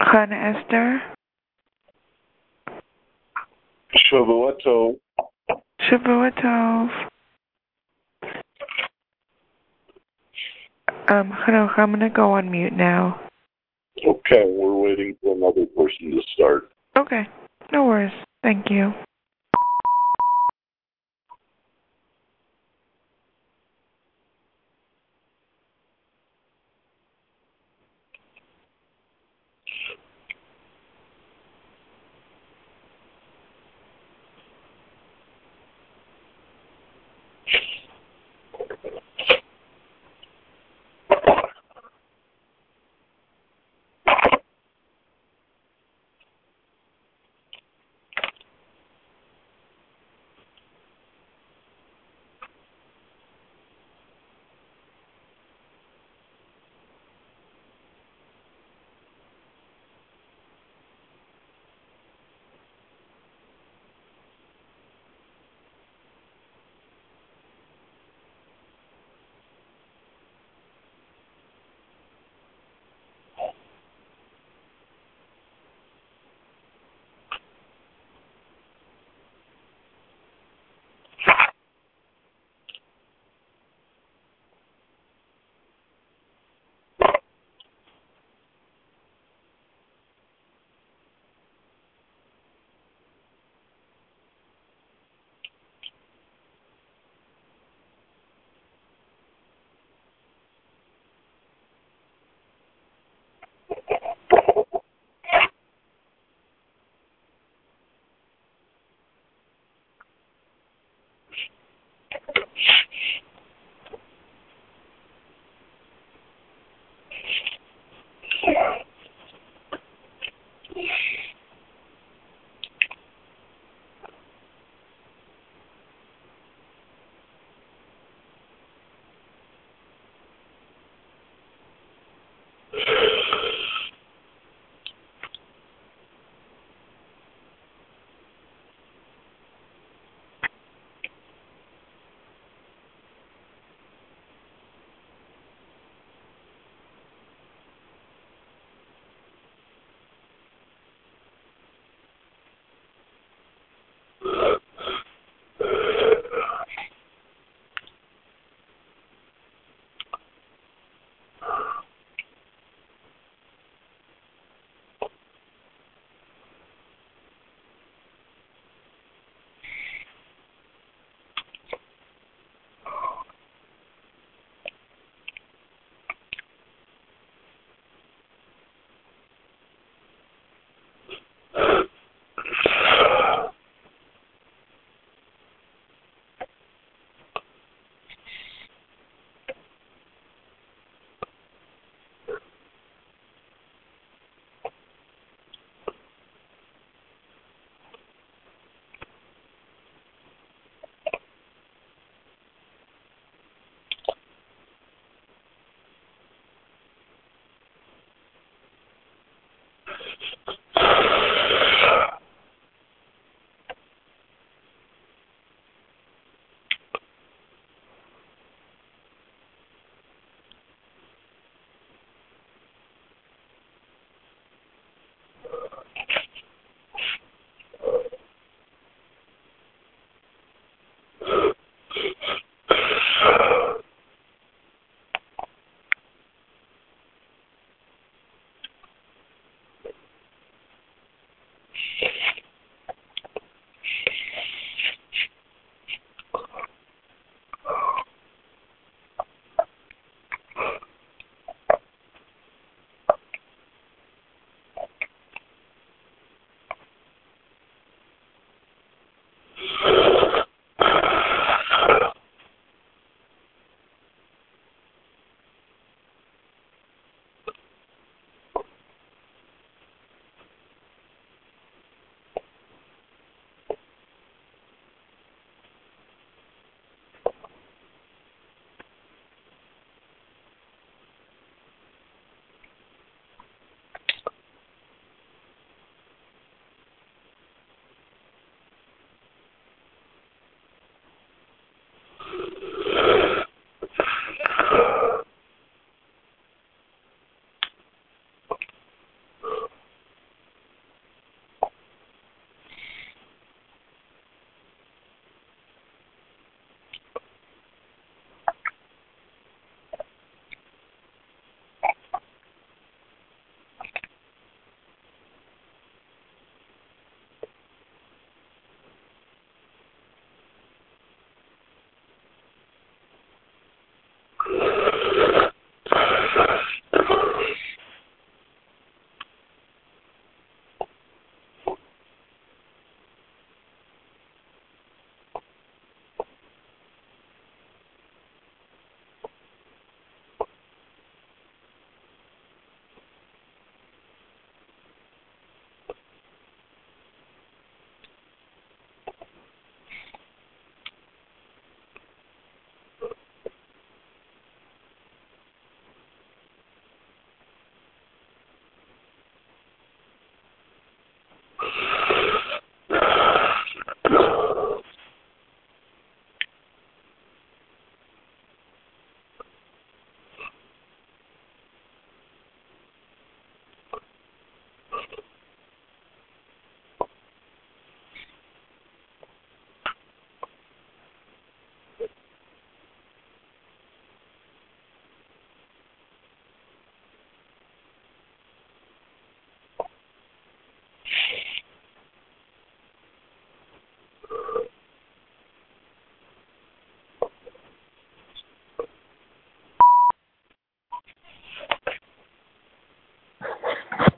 Chana Esther. Shavua Tov. Shavua Tov. Hanoch, I'm going to go on mute now. Okay, we're waiting for another person to start. Okay, no worries. Thank you.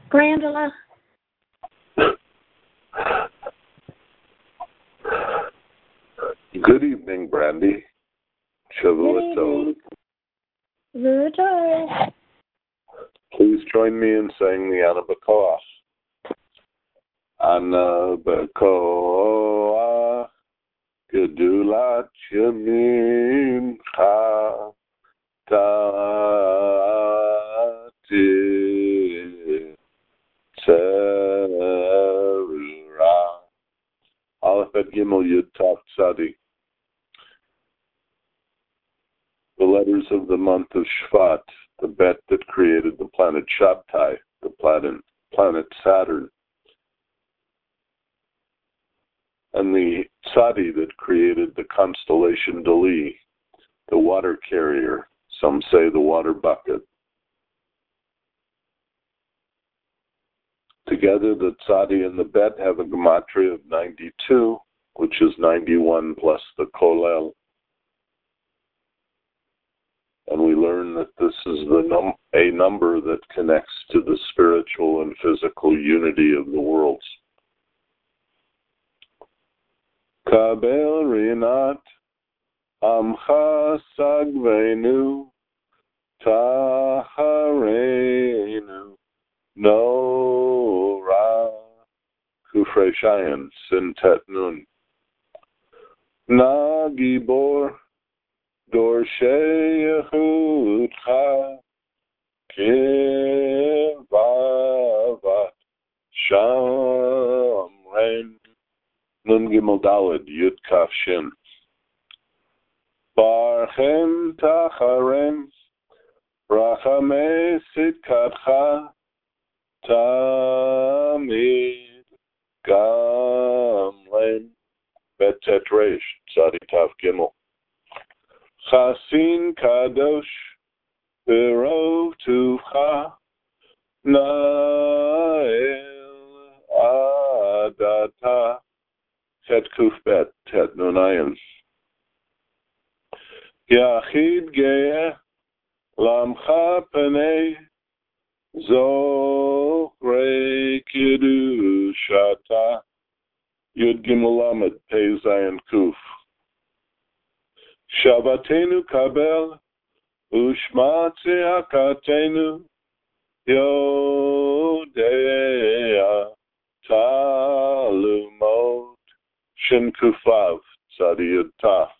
Grandela. Good evening, Brandy. Shavua Tov. Vuto. Please join me in saying the Ana B'Koach. Ana B'Koach, Gedulat Yamincha, Ta'ati Tzerura. Aleph Bet Gimel Yud Tav Tzadi. The letters of the month of Shvat, the bet that created the planet Shabtai, the planet Saturn, and the Tzadi that created the constellation Dali, the water carrier, some say the water bucket. Together, the Tzadi and the bet have a gematria of 92, which is 91 plus the Kolel. And we learn that this is a number that connects to the spiritual and physical unity of the worlds. Kabel Rinat Amcha Sagvenu Taharenu Nora Kufrei Shayan Sintet Nun Na Gibor Dorshei Yehudcha Kivavat Shamrein Nun Gimel Daled Yud Kaf Shin Barchem Tacharem Rachamei Sitkatcha Tamid Gamlein Bet Tetresh Tzadi Tav Gimel Chasin Kadosh B'rov Tuvcha Na'el Adata Tet Kuf Bet Tet Nunayim Yachid Ge'eh Lamcha Panei Zochrei Kiddushata Yud Gimel Lamed Pei Zayin Kuf Shabbatenu kabel, ushma tzedakatenu, yodea talumot, shin kufav, tzadi yud taf.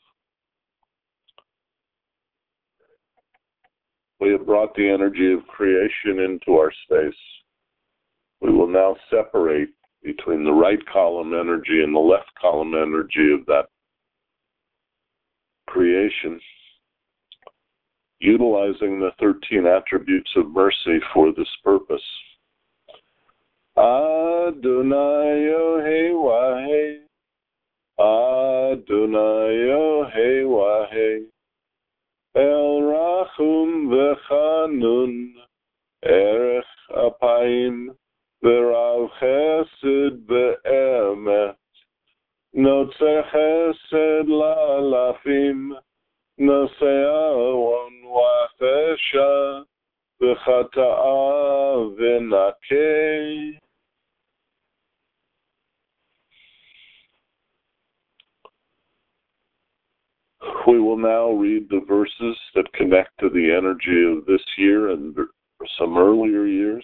We have brought the energy of creation into our space. We will now separate between the right column energy and the left column energy of that creation, utilizing the 13 attributes of mercy for this purpose. Adonai Yohei Wahei, Adonai Yohei Wahei, El Rachum V'Chanun, Erech Apayim, V'Rav Chesed Be'emet, Notzer Chesed La'alafim, Nosea Won Wafesha, V'Chata'a V'Nakei. We will now read the verses that connect to the energy of this year and some earlier years.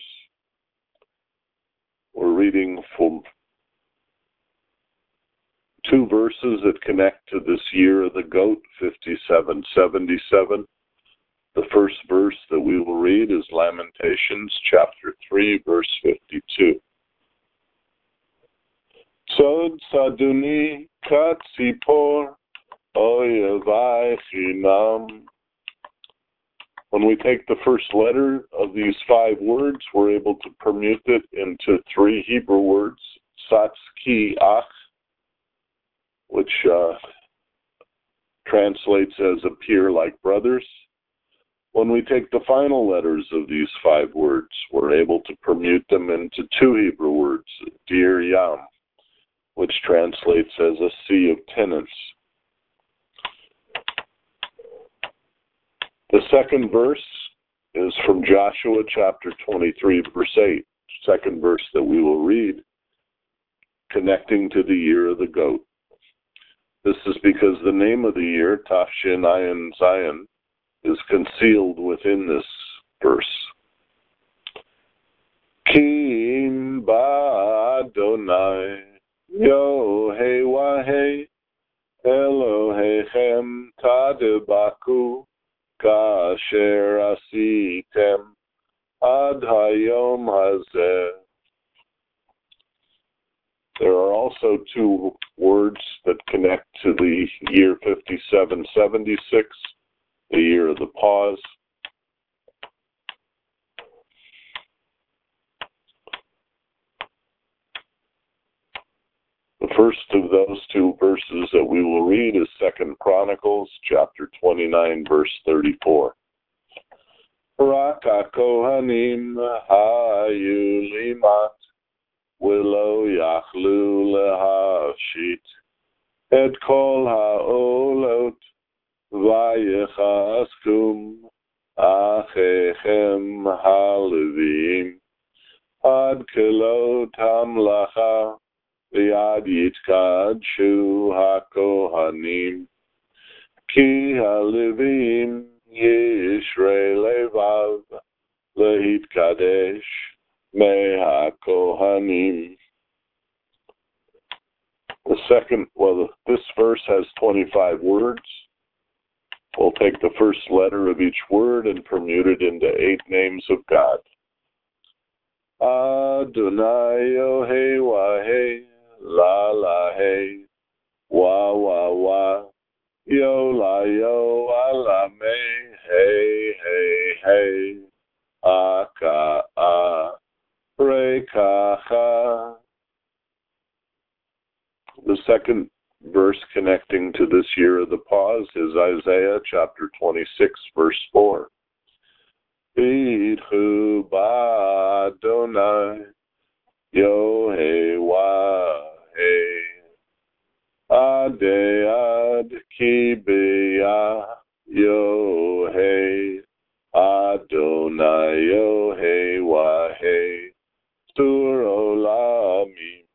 We're reading from two verses that connect to this year of the goat, 5777. The first verse that we will read is Lamentations chapter 3, verse 52. Sod saduni katzipor oyevai chinam. When we take the first letter of these 5 words, we're able to permute it into 3 Hebrew words, Satski Ach, which translates as appear like brothers. When we take the final letters of these 5 words, we're able to permute them into 2 Hebrew words, Dir Yam, which translates as a sea of tenants. The second verse is from Joshua chapter 23, verse 8. second verse that we will read, connecting to the year of the goat. This is because the name of the year, Tafshin Ayin Zion, is concealed within this verse. Kim ba Adonai Yohei Wahei Elohechem Tadebaku Kasher Asitem Ad Hayom Hazeh. There are also two words that connect to the year 5776, the year of the pause. The first of those two verses that we will read is 2 Chronicles, chapter 29, verse 34. Rak HaKohanim hayu limat V'lo yachlu lehashit et kol ha'olot vayechaskum achechem halevim ad kelot hamlacha v'yad yitkadshu hakohanim ki halevim yishrei levav lehitkadesh Meha Kohanim. This verse has 25 words. We'll take the first letter of each word and permute it into 8 names of God. Adonai Yohei Wahei La La Hei Wa Wa Wa Yo La Yo Ala Me Hey Hey Hey Aka A Rekacha. The second verse connecting to this year of the pause is Isaiah chapter 26, verse 4. Bidhu ba Adonai Yohei Wahei Ade Ad Ki B'Yah Yohei Adonai Yohei Wahei Sur Olami.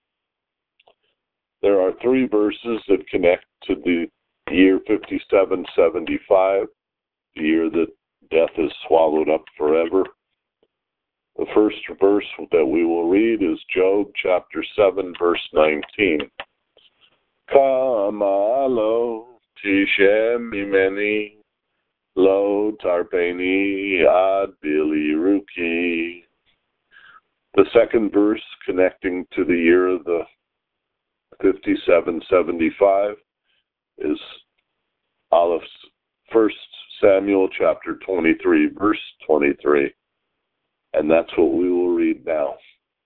There are 3 verses that connect to the year 5775, the year that death is swallowed up forever. The first verse that we will read is Job chapter 7, verse 19. Kamalo tishem mimeni lo tarpeni ad biliruki. The second verse connecting to the year of the 5775 is Aleph 1 Samuel chapter 23, verse 23. And that's what we will read now.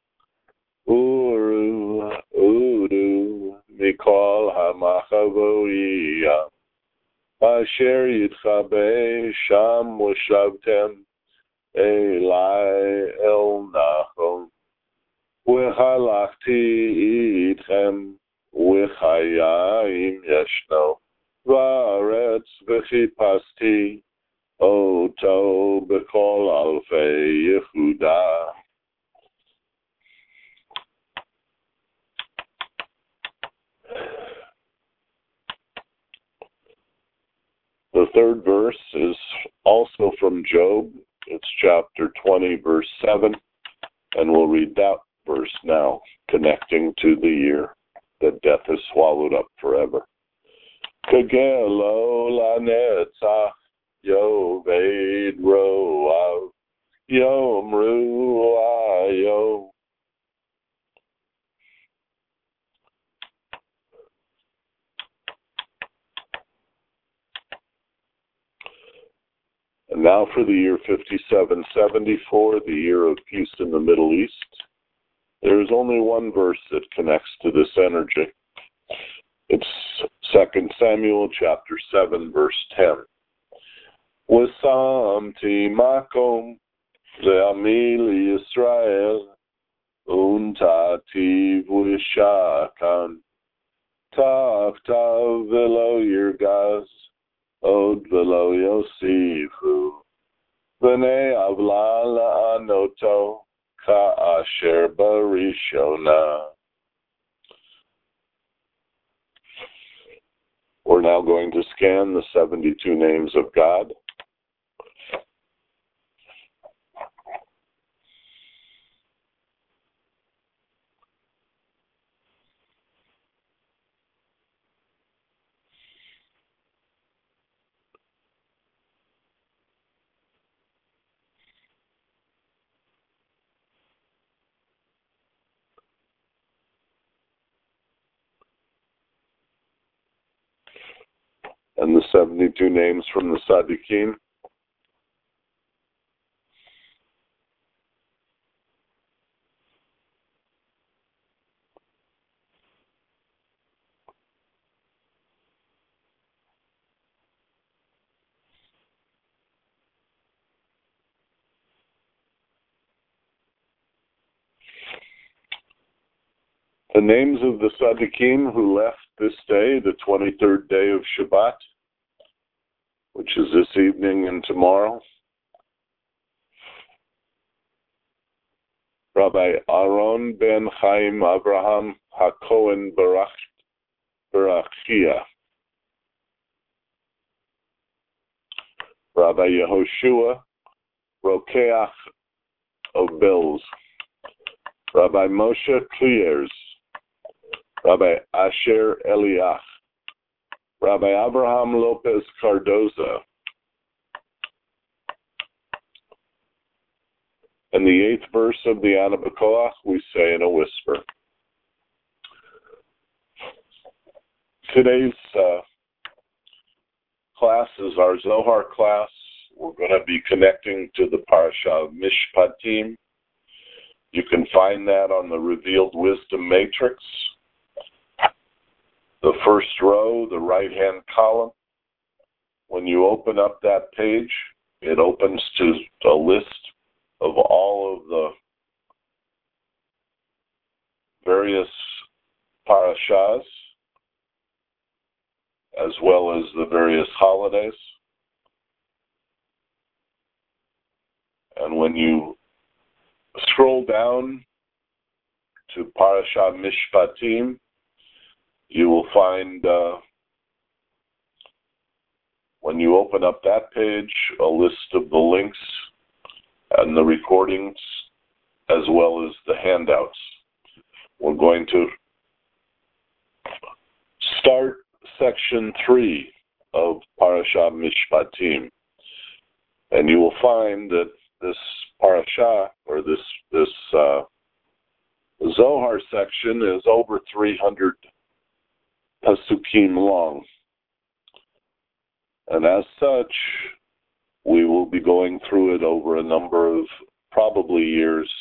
Uru, Udu, Mikol HaMachavoiyah, Asher Yitchabe Sham Moshavtem, Eli El Nachom, V'halachti Itchem, V'chayayim Yeshno, V'aretz V'chipasti, Oto B'kol Alfei Yehuda. The third verse is also from Job. It's chapter 20, verse 7, and we'll read that verse now, connecting to the year that death is swallowed up forever. Kagelo lanetzach yoved roav yomru ayo. And now for the year 5774, the year of peace in the Middle East. There is only one verse that connects to this energy. It's 2 Samuel chapter 7, verse 10. Wasamti makom le'ami liYisrael untativ v'shakan tav tav v'lo yirgaz od v'lo yosifu v'nei avla la'anoto ka'asher barishona. We're now going to scan the 72 names of God. And the 72 names from the Tzaddikim. The names of the Tzaddikim who left this day, the 23rd day of Shabbat, which is this evening and tomorrow. Rabbi Aaron ben Chaim Abraham HaKohen Barachia. Rabbi Yehoshua Rokeach of Belz. Rabbi Moshe Kliers. Rabbi Asher Eliach. Rabbi Abraham Lopez Cardoza. And the 8th verse of the Ana B'Koach we say in a whisper. Today's class is our Zohar class. We're going to be connecting to the Parasha of Mishpatim. You can find that on the Revealed Wisdom Matrix. The first row, the right-hand column. When you open up that page, it opens to a list of all of the various parashas, as well as the various holidays. And when you scroll down to Parasha Mishpatim, you will find, when you open up that page, a list of the links and the recordings, as well as the handouts. We're going to start section 3 of Parasha Mishpatim. And you will find that this parasha, or this Zohar section, is over 300 pasukim long. And as such, we will be going through it over a number of probably years.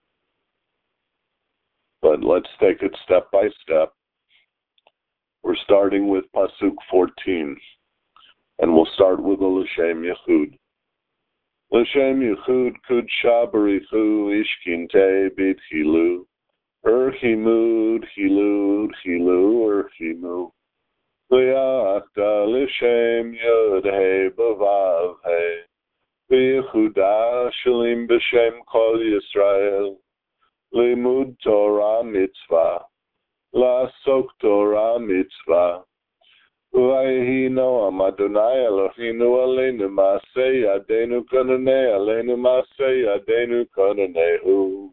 But let's take it step by step. We're starting with Pasuk 14. And we'll start with the L'Shem Yechud. L'Shem Yechud Kudsha Barichu Ishkinte B'Tchilu Erchimud Chilud Chilu Erchimu V'yachta L'Shem Yod He B'Vav He V'Yechuda Shalim B'Shem Kol Yisrael Limud Torah Mitzvah La'asok Torah Mitzvah V'yehi Noam Adonai Eloheinu Aleinu Ma'aseh Yadeinu Kononei Aleinu Ma'aseh Yadeinu Kononehu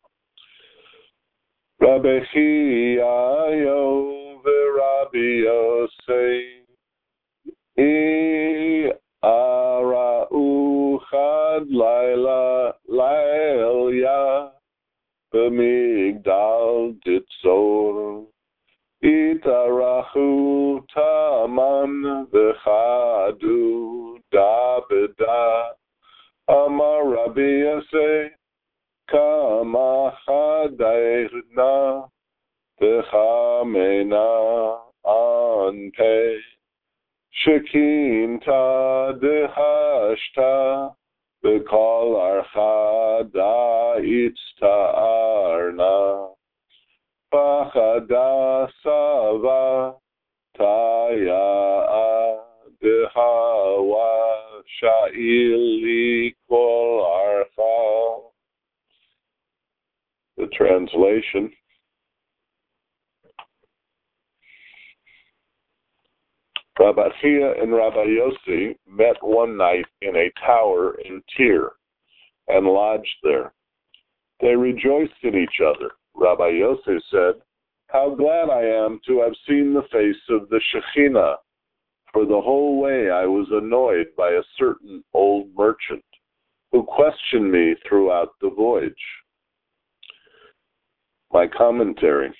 Rabbi Chiyayo v'Rabbi Yosei Ara'u Chad Laila Lailya B'migdal Ditzor Itarachu Taman V'chadu Dabeda Amar Rabbi Yosei Kama Chadairna Dechamena Ante Shekinta Dehashta Bekol Archada Itzta'arna Pachada Sava Taya Dehawa Sha'ili Kol Archa Translation. Rabbi Chia and Rabbi Yossi met one night in a tower in Tyre and lodged there. They rejoiced in each other. Rabbi Yossi said, "How glad I am to have seen the face of the Shekhinah. For the whole way I was annoyed by a certain old merchant who questioned me throughout the voyage." My commentary.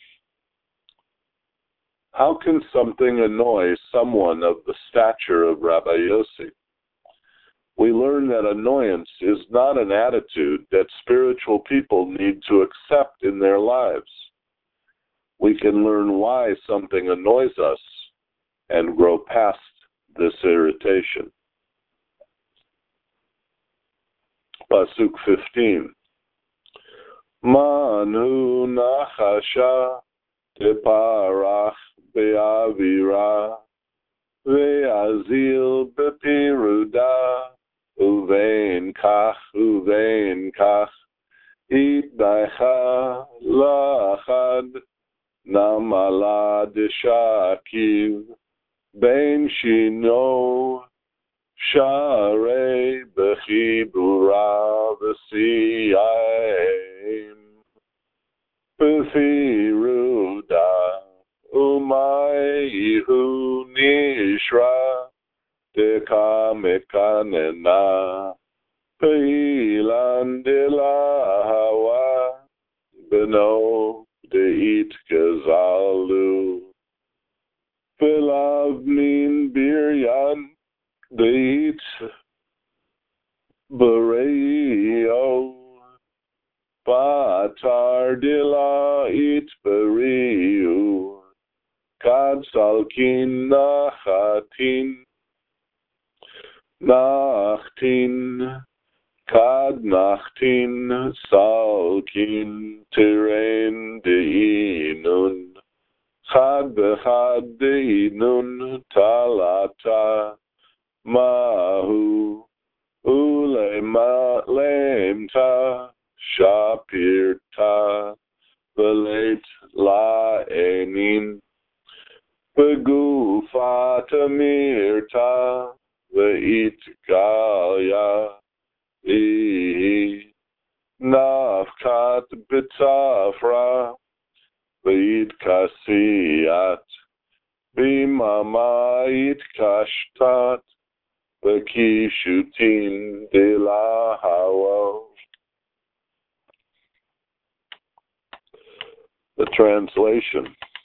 How can something annoy someone of the stature of Rabbi Yossi? We learn that annoyance is not an attitude that spiritual people need to accept in their lives. We can learn why something annoys us and grow past this irritation. Pasuk 15. Manu nachasha teparach be'avira ve'azil bepiruda uvein kach itdaicha lachad namala deshakiv bein shino sharei bechibura v'siyayim befiruda umayihu nishra dekamekanena peilan delahawa beno deit gezalu belavnin biryan deit bereio patar delait beriu kad salkin nachtin kad nachtin salkin teren deinun chad bechad deinun talata mahu ulemta shapirta veleit laenin begufata mirta veit galya nafkat bitafra veit kasiyat bimamait kashtat v'kishutin delahawa. The translation.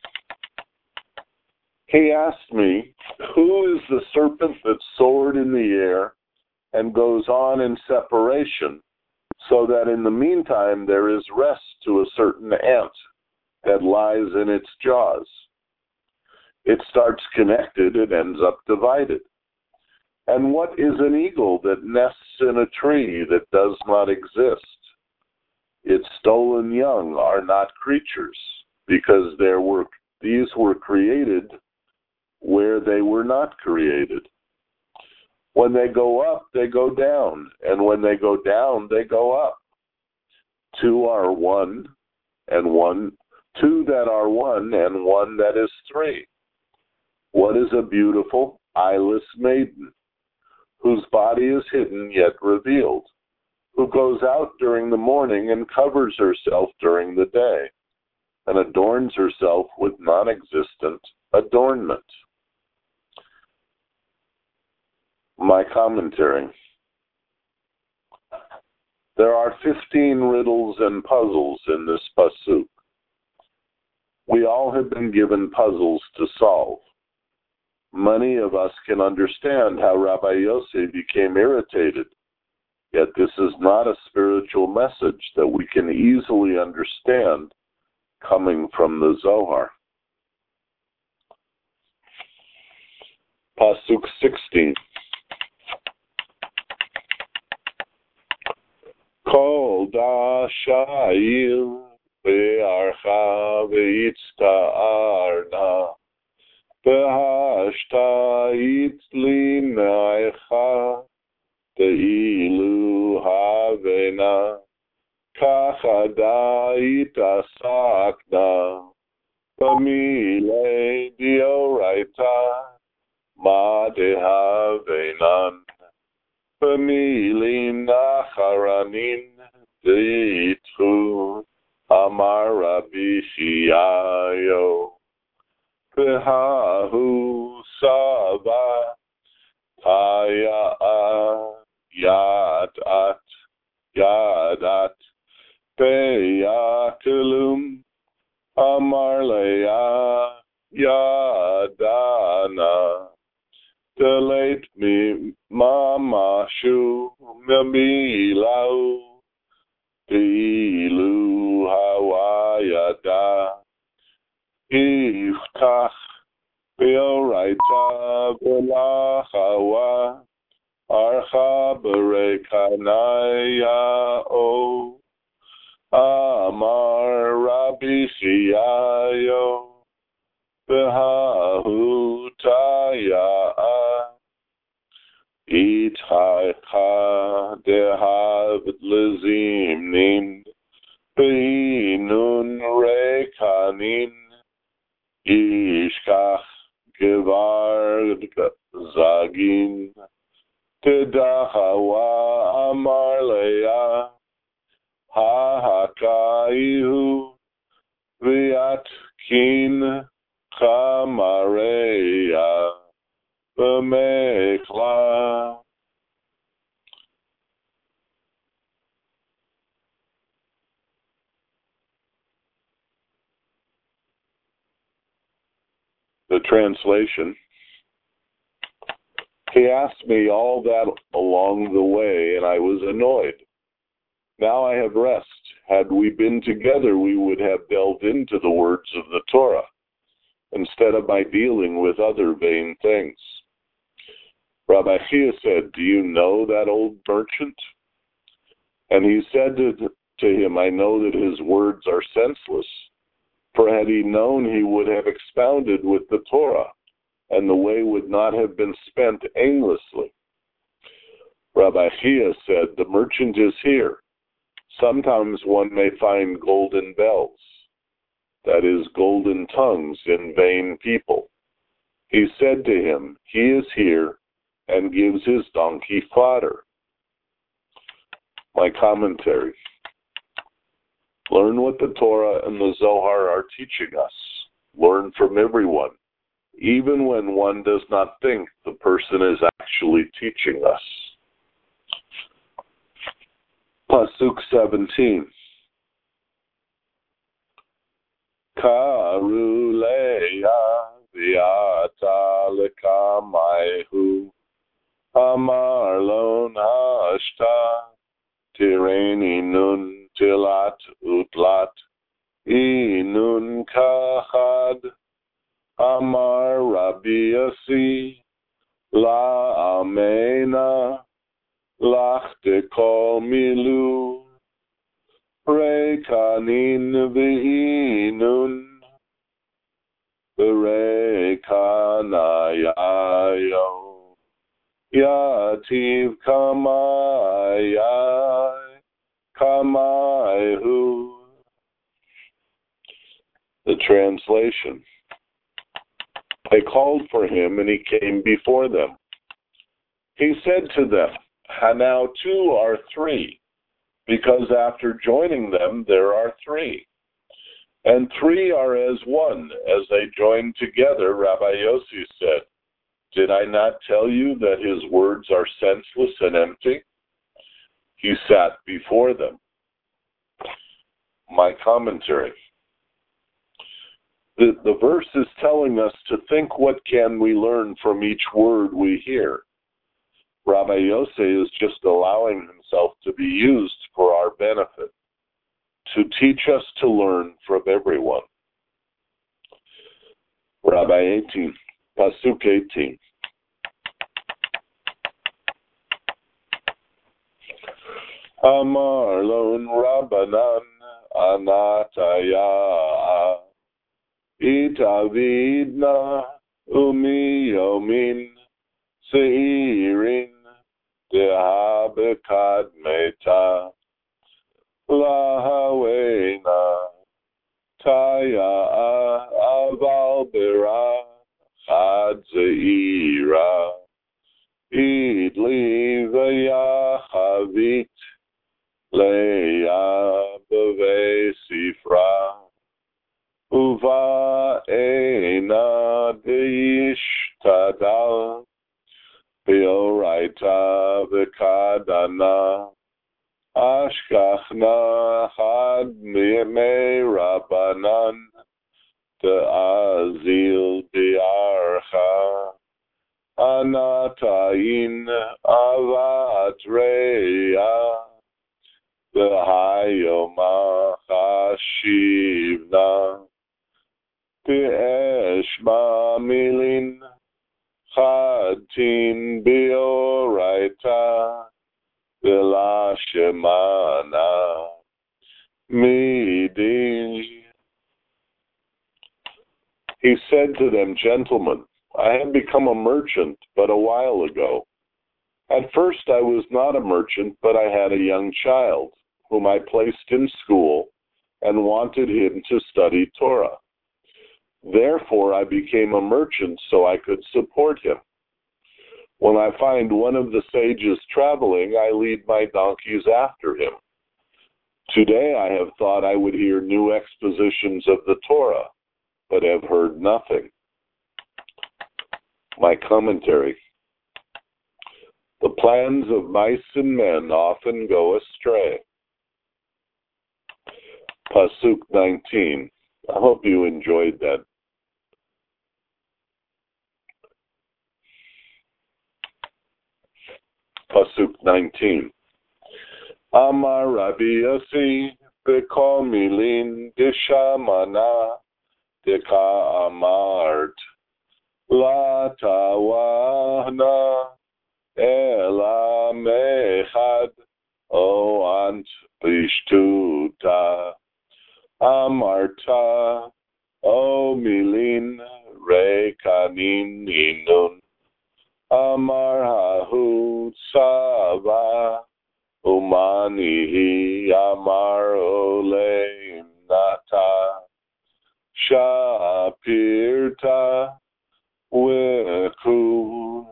He asked me, "Who is the serpent that soared in the air and goes on in separation, so that in the meantime there is rest to a certain ant that lies in its jaws? It starts connected and ends up divided. And what is an eagle that nests in a tree that does not exist? Its stolen young are not creatures, because these were created where they were not created. When they go up, they go down, and when they go down, they go up. Two are one, two that are one, and one that is three. What is a beautiful, eyeless maiden, whose body is hidden yet revealed, who goes out during the morning and covers herself during the day, and adorns herself with non-existent adornment?" My commentary. There are 15 riddles and puzzles in this pasuk. We all have been given puzzles to solve. Many of us can understand how Rabbi Yossi became irritated, yet this is not a spiritual message that we can easily understand coming from the Zohar. Pasuk 16. Kol da sha'il ve'archa ve'itzta'arna ve'hashta'it li'na'echa te'ilu havena kachadaita sakna, Bamile dioraita, ma dehavenan, Bamilin nacharanin, Ditu, Amara bishiayo, Behahu sava, Taya yadat, Beyakulum, Amarleya Yadana, Delete me Mamashu Mamilau, Pilu Hawayada, Iftach Bioraita Belahawa, Archa Berekanaya O. Amar Rabbi Shiayo Behahutaya Ithaika Dehav Lizimnin Beinun Rekanin Ishkach Gevar Zagin Tedahawa Amar Leah Ha-hakaihu v'yatkin chamareya b'mekla. The translation. He asked me all that along the way, and I was annoyed. Now I have rest. Had we been together, we would have delved into the words of the Torah, instead of my dealing with other vain things. Rabbi Chia said, "Do you know that old merchant?" And he said to him, "I know that his words are senseless, for had he known, he would have expounded with the Torah, and the way would not have been spent aimlessly." Rabbi Chia said, "The merchant is here. Sometimes one may find golden bells, that is, golden tongues in vain people." He said to him, "He is here and gives his donkey fodder." My commentary. Learn what the Torah and the Zohar are teaching us. Learn from everyone, even when one does not think the person is actually teaching us. Pasuk 17. Karuleya viata lekamaihu, amar lon hashta, tireni nun tilat utlat, inun kahad, amar Rabbi Yossi, la amena, lach dekol milu, rekanin v'inun, v'rekanayayo, yativ kamayai, kamayhu. The translation. They called for him, and he came before them. He said to them, "Now 2 are 3, because after joining them there are 3. And 3 are as one, as they joined together," Rabbi Yossi said. "Did I not tell you that his words are senseless and empty?" He sat before them. My commentary. The verse is telling us to think, what can we learn from each word we hear? Rabbi Yossi is just allowing himself to be used for our benefit, to teach us to learn from everyone. Rabbi 18, Pasuk 18. Amar lon Rabbanan anataya, itavidna umiyomin seirin dehabekad meta, Lahawena Taya Aval Bera Hadzeira Idli Vayahavit Leia Bave Sifra Uva Ena Deishtadal Bioraita Vikadana Ashkachna Had Me Rabbanan Ta'azil Biarcha Anatain Avatreya V'hayoma Hashivna V'eshma Milin Chatin Bioraita V'lashemana Midi. He said to them, Gentlemen, I had become a merchant but a while ago. At first I was not a merchant, but I had a young child, whom I placed in school and wanted him to study Torah. Therefore I became a merchant so I could support him. When I find one of the sages traveling, I lead my donkeys after him. Today I have thought I would hear new expositions of the Torah, but have heard nothing. My commentary. The plans of mice and men often go astray. Pasuk 19. I hope you enjoyed that. Pasuk 19. Amar Rabbi Yossi B'kol milin dishamana deka amart la tawahna ela mechad o ant bishtuta amarta o milin rekanin inun amar hahu tzava umani amar oleim nata shapirta wiku.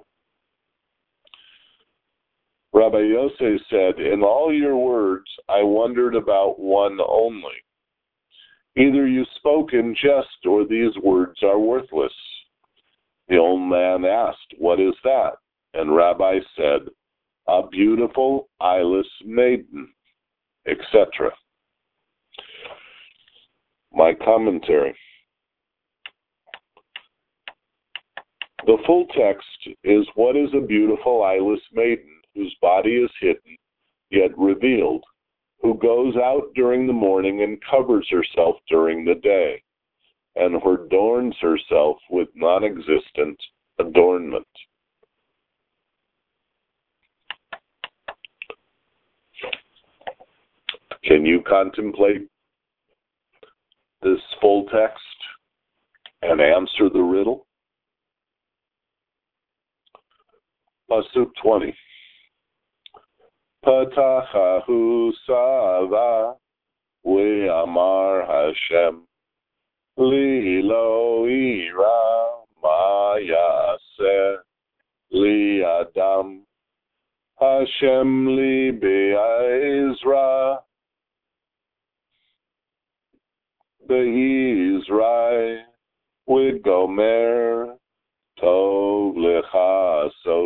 Rabbi Yosef said, in all your words I wondered about one only. Either you spoke in jest or these words are worthless. The old man asked, what is that? And Rabbi said, a beautiful eyeless maiden, etc. My commentary. The full text is, what is a beautiful eyeless maiden whose body is hidden, yet revealed, who goes out during the morning and covers herself during the day, and adorns herself with non-existent adornment. Can you contemplate this full text and answer the riddle? Pasuk 20. Patachahu Sava Ve'amar Hashem Li lo ira ma yaseh li adam Hashem li be'ezra be'izrai v'gomer tov lechasot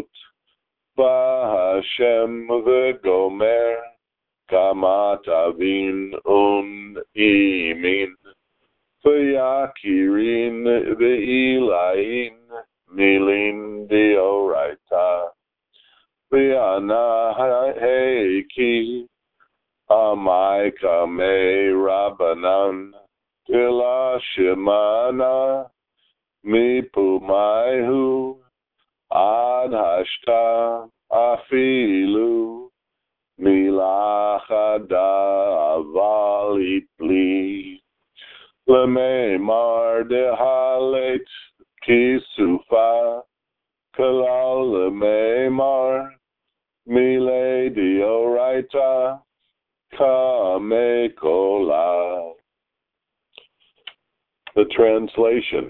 Hashem v'gomer kamat avin imin v'yakirin v'ilain milin dioraita v'ana heiki amai kamei rabbanan tila shemana mipumaihu ad hashta afilu milachada avalipli lememar dehalet kisufa kalal lememar mile dioraita kamekola. The translation.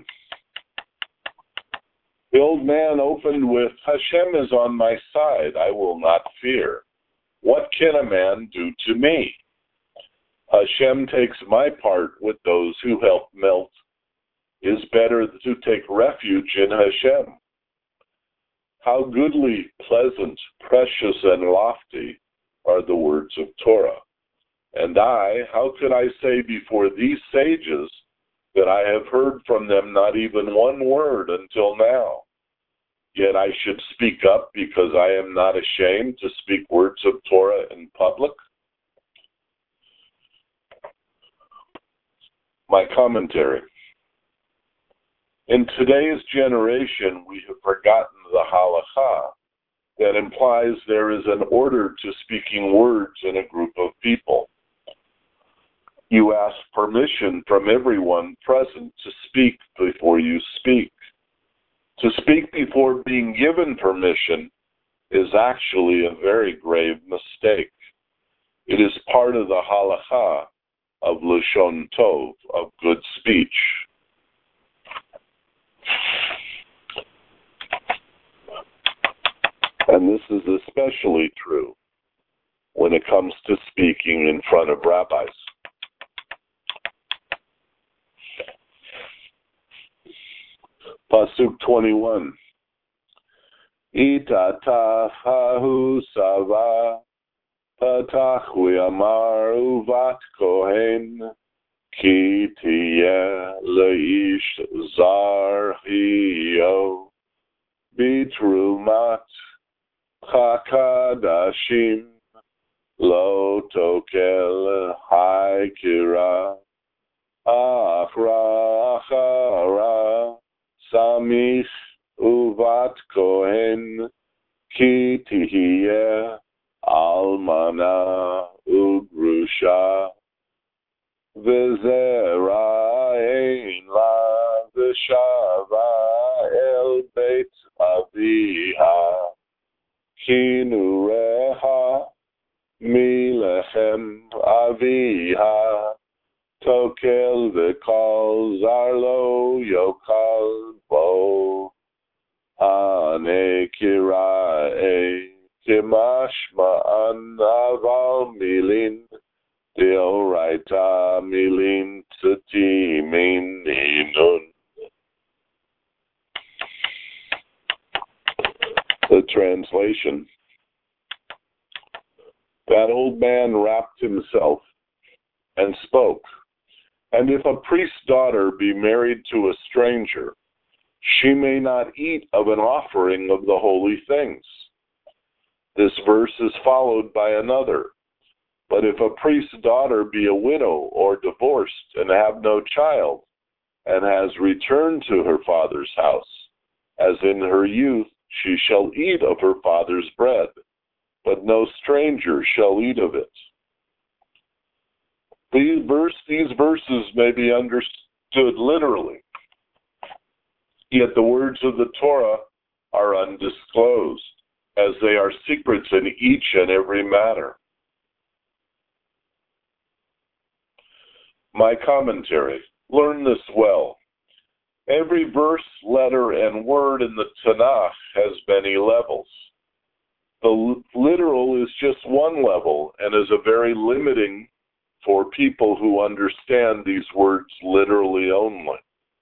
The old man opened with, Hashem is on my side, I will not fear. What can a man do to me? Hashem takes my part with those who help melt. It is better to take refuge in Hashem. How goodly, pleasant, precious, and lofty are the words of Torah. And how could I say before these sages that I have heard from them not even one word until now? Yet I should speak up because I am not ashamed to speak words of Torah in public? My commentary. In today's generation, we have forgotten the halakha that implies there is an order to speaking words in a group of people. You ask permission from everyone present to speak before you speak. To speak before being given permission is actually a very grave mistake. It is part of the halakha of Lashon Tov, of good speech. And this is especially true when it comes to speaking in front of rabbis. Pasuk 21. Itatahahu sava patachui amar uvat kohen ki tiyeh leish zar hiyo bitrumat chakadashim lo tokel haikira achra achara Samich uvat kohen ki tihiyeh almana ugrusha v'zera ein la v'shava el beit aviha kinureha milechem aviha tokel v'kol zarlo yokal bo anekirae kimashma'an aval milin deoraita milin tzatimin inun. The translation. That old man wrapped himself and spoke. And if a priest's daughter be married to a stranger, she may not eat of an offering of the holy things. This verse is followed by another. But if a priest's daughter be a widow or divorced and have no child, and has returned to her father's house, as in her youth she shall eat of her father's bread, but no stranger shall eat of it. These verses may be understood literally, yet the words of the Torah are undisclosed, as they are secrets in each and every matter. My commentary. Learn this well. Every verse, letter, and word in the Tanakh has many levels. The literal is just one level and is a very limiting for people who understand these words literally only.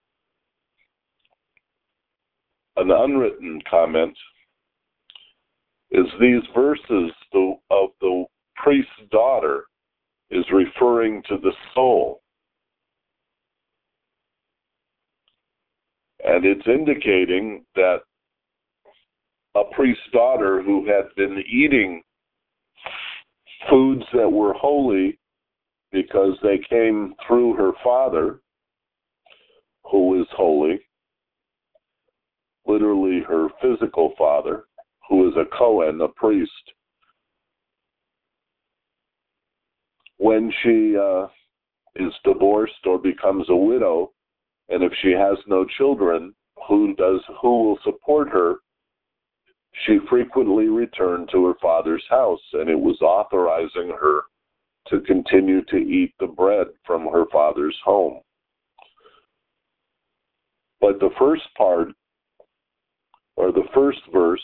An unwritten comment is these verses of the priest's daughter is referring to the soul. And it's indicating that a priest's daughter who had been eating foods that were holy because they came through her father, who is holy, literally her physical father, who is a Kohen, a priest. When she is divorced or becomes a widow, and if she has no children, who will support her? She frequently returned to her father's house, and it was authorizing her to continue to eat the bread from her father's home. But the first part, or the first verse,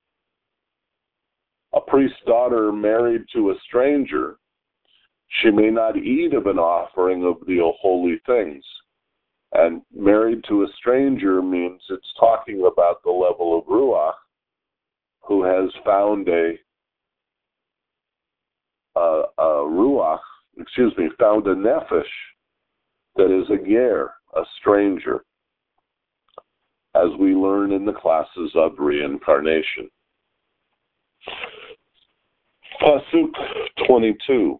a priest's daughter married to a stranger, she may not eat of an offering of the holy things. And married to a stranger means it's talking about the level of Ruach, who has found found a nefesh that is a ger, a stranger, as we learn in the classes of reincarnation. Pasuk 22.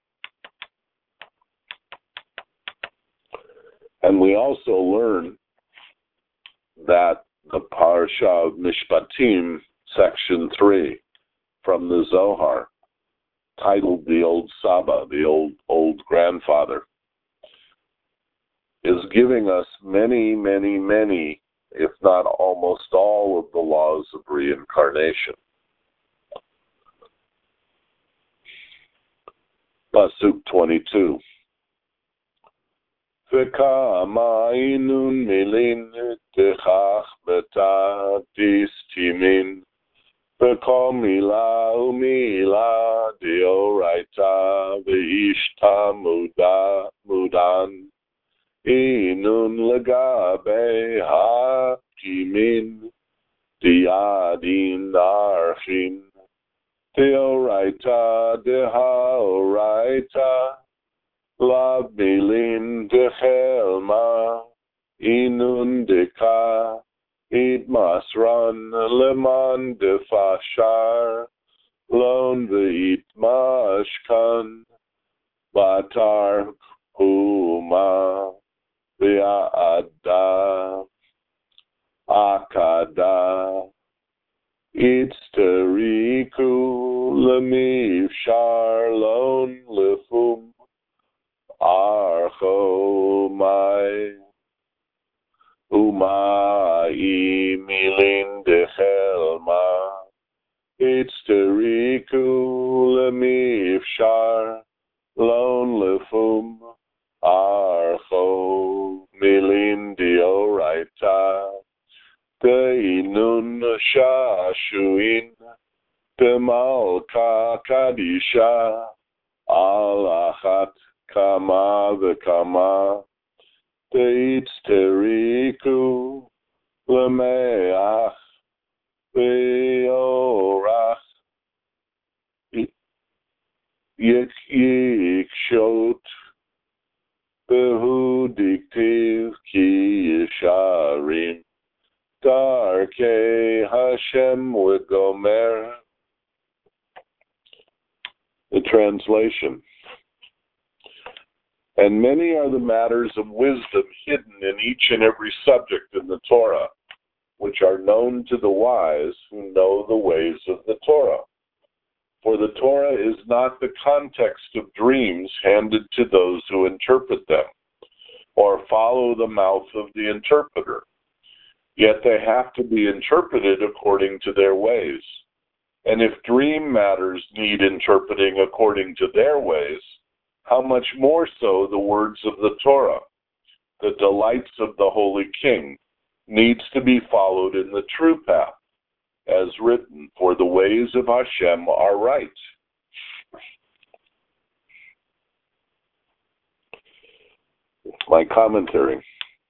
And we also learn that the Parsha of Mishpatim, section 3, from the Zohar, titled The Old Saba, the old grandfather, is giving us many, many, many, if not almost all, of the laws of reincarnation. Pasuk 22. V'kama inun milin techach betatis timin v'kol mila umila deoraita v'ishta mudan inun legabe hakimin diadin archin deoraita dehaoraita Lav milin dechelma inundika idmasran leman defashar lon veitmashkan batar huma ve'ada akada itzteriku lemivshar lon lefum Archo mai umai milin dechelma itzteriku lemifshar lon lefum archo milin dioraita deinun shashuin demalka kadisha alachat Kama v'kama teitzteriku lemeach ve'orach yikshot behu diktiv ki yisharim darkei Hashem v'gomer. The translation. And many are the matters of wisdom hidden in each and every subject in the Torah, which are known to the wise who know the ways of the Torah. For the Torah is not the context of dreams handed to those who interpret them, or follow the mouth of the interpreter. Yet they have to be interpreted according to their ways. And if dream matters need interpreting according to their ways, how much more so the words of the Torah, the delights of the Holy King, needs to be followed in the true path, as written, for the ways of Hashem are right. My commentary.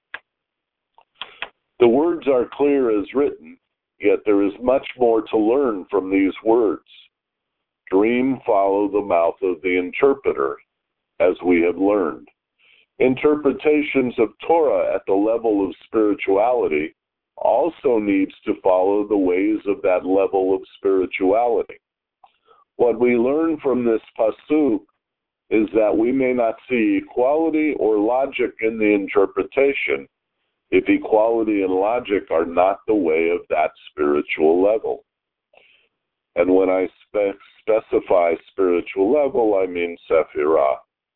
The words are clear as written, yet there is much more to learn from these words. Dream follow the mouth of the interpreter, as we have learned. Interpretations of Torah at the level of spirituality also needs to follow the ways of that level of spirituality. What we learn from this pasuk is that we may not see equality or logic in the interpretation if equality and logic are not the way of that spiritual level. And when I specify spiritual level, I mean Sephirah.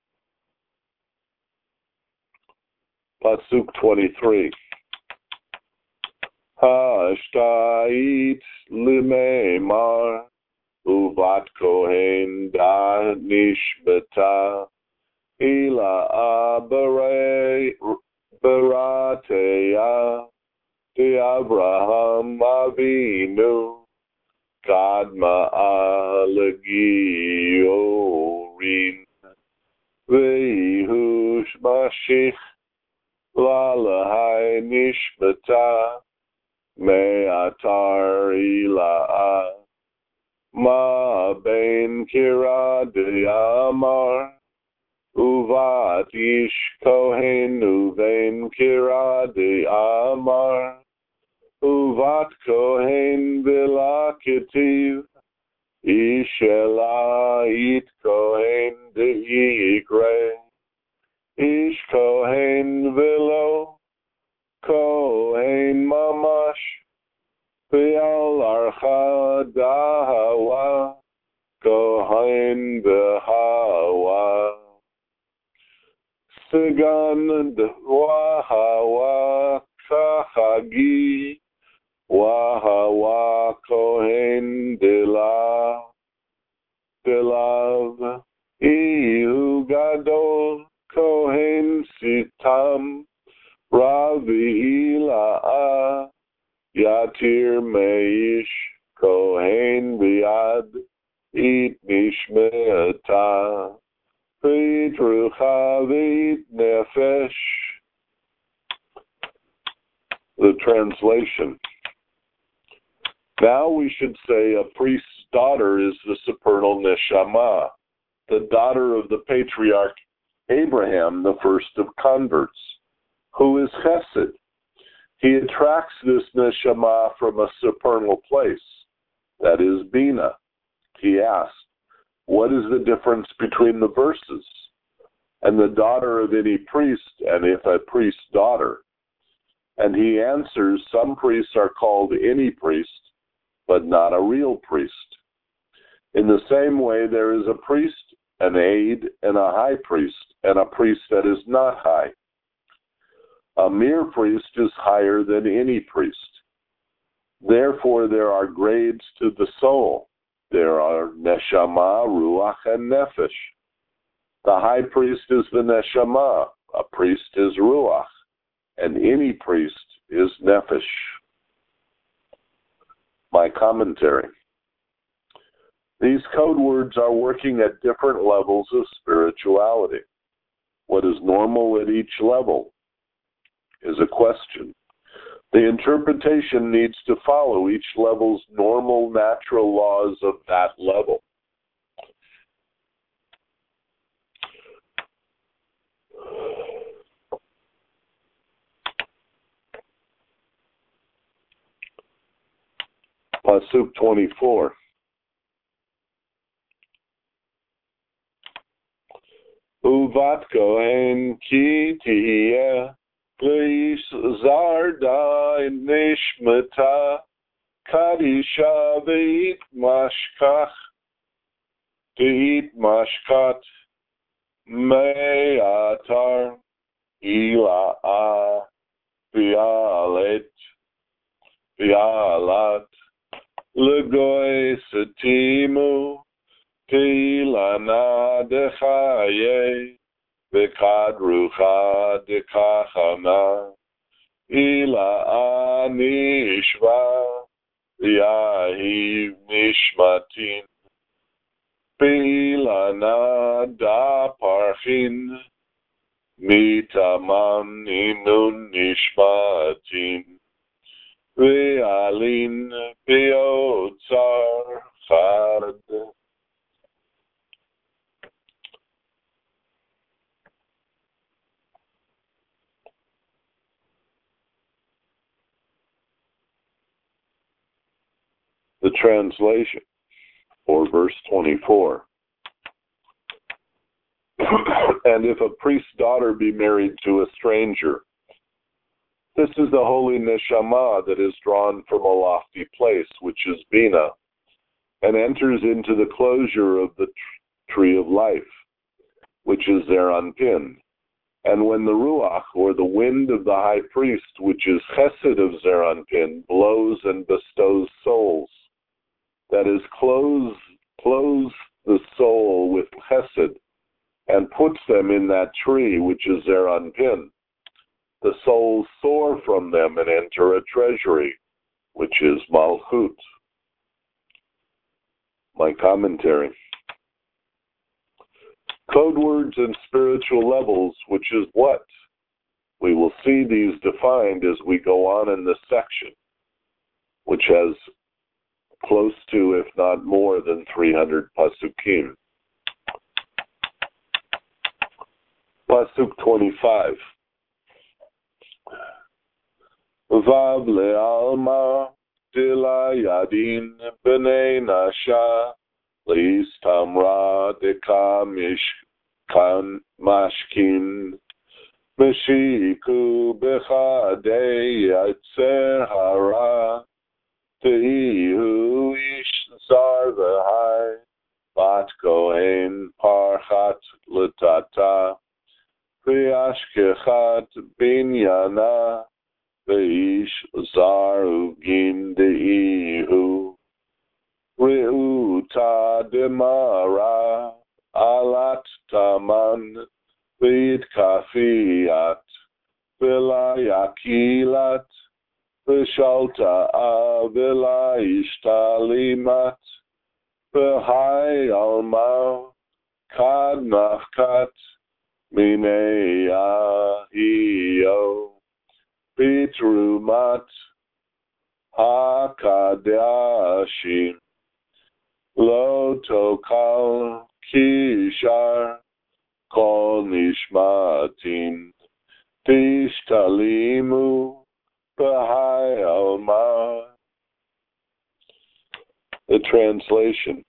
Pasuk 23. Ha'ashta'it limeimar Uvat Kohen da nishbata ila barateya de Abraham Avinu kadma alagiorin vehush mashich lalahai nishbata me'atar ila ma ben kira de amar uvat ish kohen uvein kira de amar uvat kohen v'la ketiv ishela it kohen de yikre ish kohen v'lo kohen mamash v'al archa dahawa kohen v'hawa Sigan wahawa kachagi wahawa kohen delav ihu gadol kohen sitam ravi ila'a yatir meish kohen biad it nishmeta v'it rucha v'it nefesh. The translation. Now we should say a priest's daughter is the supernal neshama, the daughter of the patriarch Abraham, the first of converts, who is chesed. He attracts this neshama from a supernal place, that is Bina. He asked, what is the difference between the verses? And the daughter of any priest, and if a priest's daughter. And he answers, some priests are called any priest, but not a real priest. In the same way, there is a priest, an aide, and a high priest, and a priest that is not high. A mere priest is higher than any priest. Therefore, there are grades to the soul. There are neshama, ruach, and nefesh. The high priest is the neshama, a priest is ruach, and any priest is nefesh. My commentary. These code words are working at different levels of spirituality. What is normal at each level is a question. The interpretation needs to follow each level's normal, natural laws of that level. Pasuk 24. Uvat kohen ki tihiyeh Leish zarda nishmata kadisha v'it mashkach v'it mashkat me'atar ila'a v'alet v'alat l'goy setimu tilana dechaye V'kadrucha dekachana ila'a nishva v'yahiv nishmatin v'ilana da parchin mitamam ninun nishmatin v'alin v'yotzar chad. The translation, or verse 24. And if a priest's daughter be married to a stranger, this is the holy neshama that is drawn from a lofty place, which is Bina, and enters into the closure of the tree of life, which is Zeranpin. And when the Ruach, or the wind of the high priest, which is Chesed of Zeranpin, blows and bestows souls, that is, clothes clothes the soul with chesed and puts them in that tree which is their unpin. The souls soar from them and enter a treasury, which is Malchut. My commentary. Code words and spiritual levels, which is what? We will see these defined as we go on in this section, which has close to, if not more than 300 pasukim. Pasuk 25. Vav le'alma dila yadin b'nei nasha le'istamra deka mishkan mashkin meshiku b'chadei yatzer hara te'ihu ish zar v'hai bat kohen parchat l'tata v'yashkechat binyana v'ish zar ugin de'ihu re'uta demara alat taman v'it kafiyat v'la yakilat v'shalta v'la ishtalimat v'hai alma kad nafkat minei ahio Bitrumat HaKadashim Lo Tokal Kishar Kol Nishmatim Tishtalimu B'hai Alma. The translation.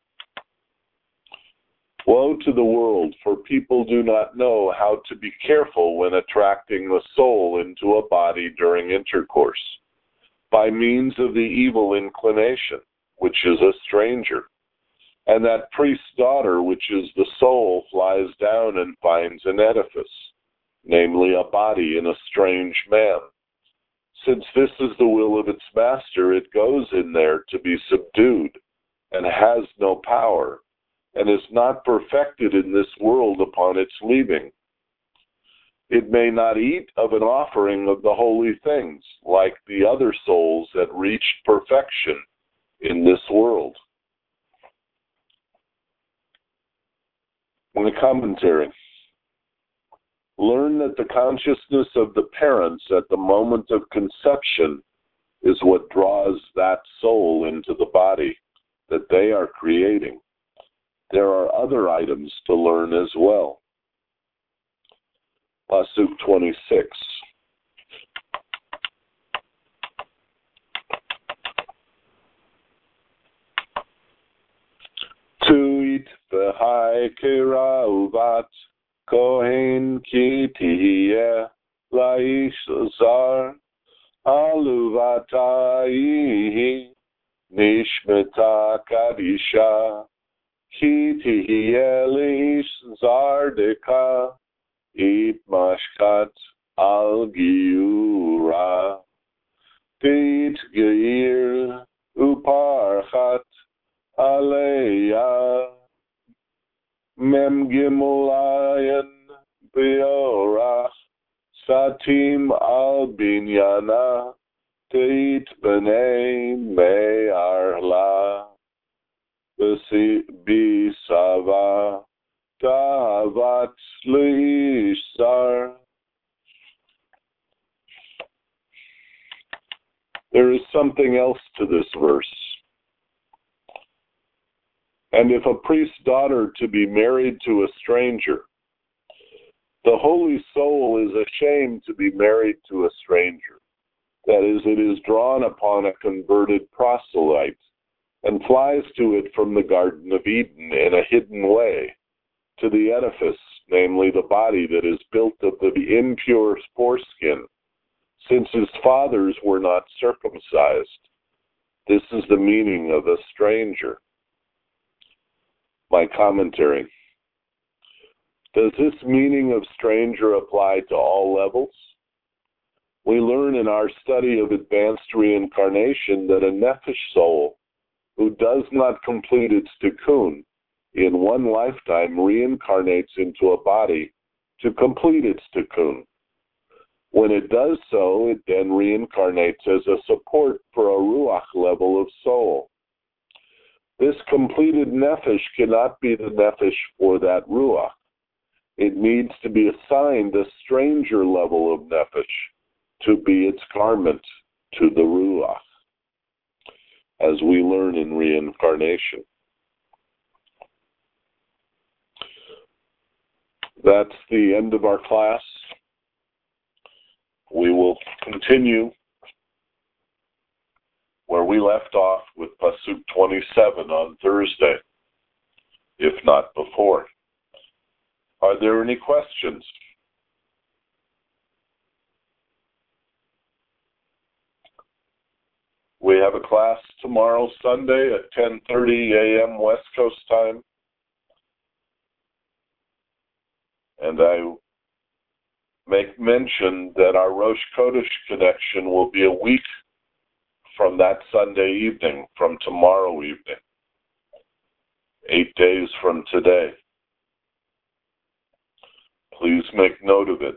Woe to the world, for people do not know how to be careful when attracting the soul into a body during intercourse, by means of the evil inclination, which is a stranger. And that priest's daughter, which is the soul, flies down and finds an edifice, namely a body in a strange man. Since this is the will of its master, it goes in there to be subdued, and has no power, and is not perfected in this world upon its leaving. It may not eat of an offering of the holy things, like the other souls that reached perfection in this world. In the commentary, learn that the consciousness of the parents at the moment of conception is what draws that soul into the body that they are creating. There are other items to learn as well. Pasuk 26. Tuit v'hai kira uvat kohen ki tihiyeh laish zar aluvata yihi nishmeta kadisha Ki tihiyeh lish zardeka it mashkat al giura tit geir uparchat aleya mem gimulayan beorach satim al binyana tit b'nei me'arla Bisava Davat Lishar. There is something else to this verse. And if a priest's daughter to be married to a stranger, the holy soul is ashamed to be married to a stranger. That is, it is drawn upon a converted proselyte and flies to it from the Garden of Eden in a hidden way, to the edifice, namely the body that is built of the impure foreskin, since his fathers were not circumcised. This is the meaning of a stranger. My commentary. Does this meaning of stranger apply to all levels? We learn in our study of advanced reincarnation that a nephesh soul, who does not complete its tikkun in one lifetime reincarnates into a body to complete its tikkun. When it does so, it then reincarnates as a support for a ruach level of soul. This completed nefesh cannot be the nefesh for that ruach. It needs to be assigned a stranger level of nefesh to be its garment to the ruach, as we learn in reincarnation. That's the end of our class. We will continue where we left off with Pasuk 27 on Thursday, if not before. Are there any questions? We have a class tomorrow, Sunday, at 10:30 a.m. West Coast time. And I make mention that our Rosh Chodesh connection will be a week from that Sunday evening, from tomorrow evening, 8 days from today. Please make note of it.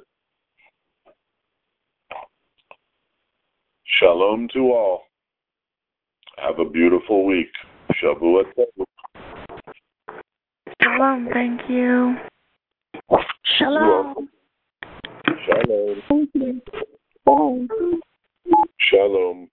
Shalom to all. Have a beautiful week. Shavua Tov. Shalom, thank you. Shalom. Shalom. Thank you. Bye. Shalom.